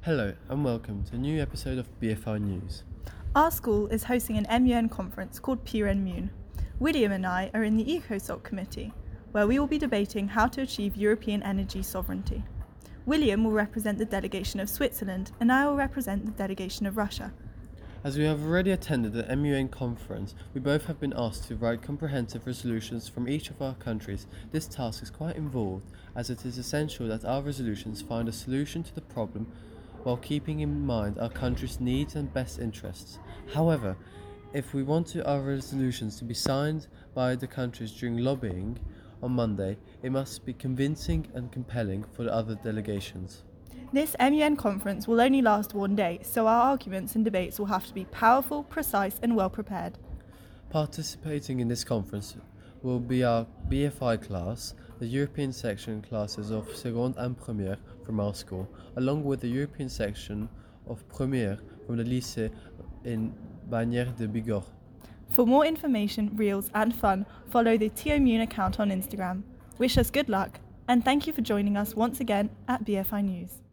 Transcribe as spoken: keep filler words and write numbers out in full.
Hello and welcome to a new episode of B F I News. Our school is hosting an M U N conference called Pure and Mune. William and I are in the ECOSOC committee, where we will be debating how to achieve European energy sovereignty. William will represent the delegation of Switzerland and I will represent the delegation of Russia. As we have already attended the M U N conference, we both have been asked to write comprehensive resolutions from each of our countries. This task is quite involved, as it is essential that our resolutions find a solution to the problem while keeping in mind our country's needs and best interests. However, if we want to our resolutions to be signed by the countries during lobbying on Monday, it must be convincing and compelling for the other delegations. This M U N conference will only last one day, so our arguments and debates will have to be powerful, precise and well prepared. Participating in this conference will be our B F I class, the European section classes of Seconde and Première from our school, along with the European section of Première from the lycée in Bagnères de Bigorre. For more information, reels and fun, follow the T O Mune account on Instagram. Wish us good luck and thank you for joining us once again at B F I News.